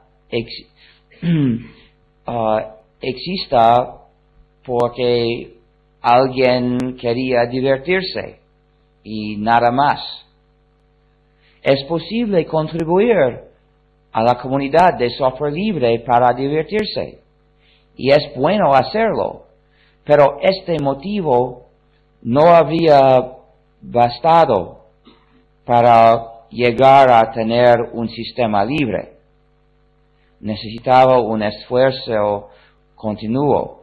Speaker 6: exista porque alguien quería divertirse y nada más. Es posible contribuir a la comunidad de software libre para divertirse y es bueno hacerlo, pero este motivo no habría bastado para llegar a tener un sistema libre. Necesitaba un esfuerzo continuo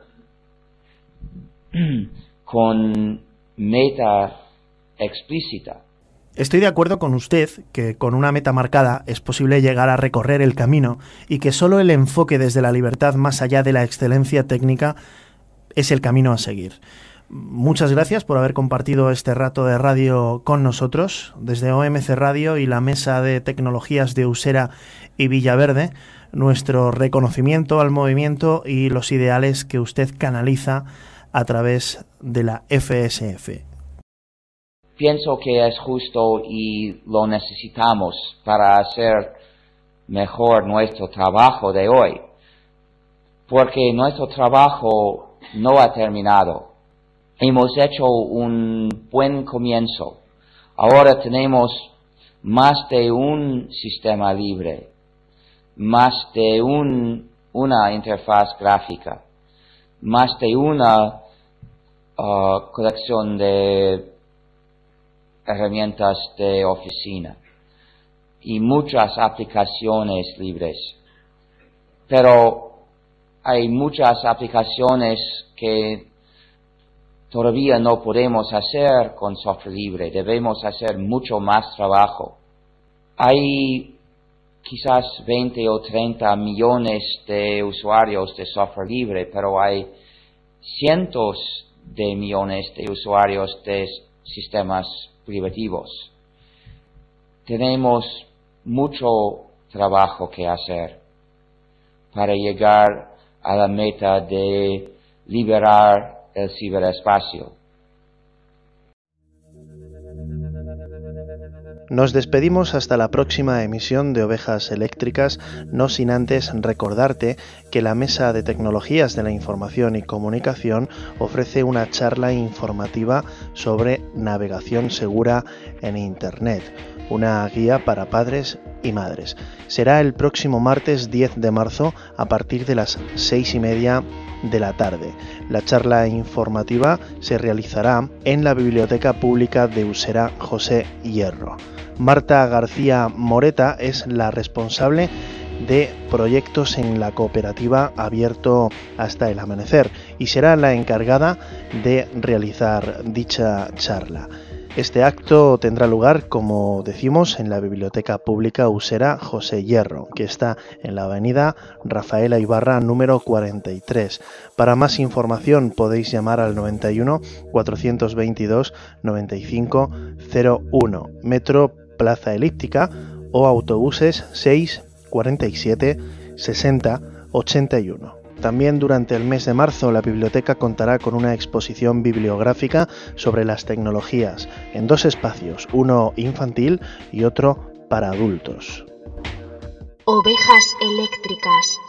Speaker 6: con meta explícita.
Speaker 2: Estoy de acuerdo con usted que con una meta marcada es posible llegar a recorrer el camino y que solo el enfoque desde la libertad más allá de la excelencia técnica es el camino a seguir. Muchas gracias por haber compartido este rato de radio con nosotros desde OMC Radio y la Mesa de Tecnologías de Usera y Villaverde. Nuestro reconocimiento al movimiento y los ideales que usted canaliza a través de la FSF.
Speaker 6: Pienso que es justo y lo necesitamos para hacer mejor nuestro trabajo de hoy, porque nuestro trabajo no ha terminado. Hemos hecho un buen comienzo. Ahora tenemos más de un sistema libre, más de una interfaz gráfica, más de una colección de herramientas de oficina y muchas aplicaciones libres. Pero hay muchas aplicaciones que todavía no podemos hacer con software libre. Debemos hacer mucho más trabajo. Hay quizás 20 o 30 millones de usuarios de software libre, pero hay cientos de millones de usuarios de sistemas privativos. Tenemos mucho trabajo que hacer para llegar a la meta de liberar el ciberespacio.
Speaker 2: Nos despedimos hasta la próxima emisión de Ovejas Eléctricas, no sin antes recordarte que la Mesa de Tecnologías de la Información y Comunicación ofrece una charla informativa sobre navegación segura en Internet, una guía para padres y madres. Será el próximo martes 10 de marzo a partir de las 6:30 de la tarde. La charla informativa se realizará en la Biblioteca Pública de Usera José Hierro. Marta García Moreta es la responsable de proyectos en la cooperativa Abierto hasta el Amanecer y será la encargada de realizar dicha charla. Este acto tendrá lugar, como decimos, en la Biblioteca Pública Usera José Hierro, que está en la avenida Rafaela Ibarra número 43. Para más información podéis llamar al 91 422 95 01, Metro Plaza Elíptica, o autobuses 6 47 60 81. También durante el mes de marzo la biblioteca contará con una exposición bibliográfica sobre las tecnologías en 2 espacios, uno infantil y otro para adultos.
Speaker 1: Ovejas Eléctricas.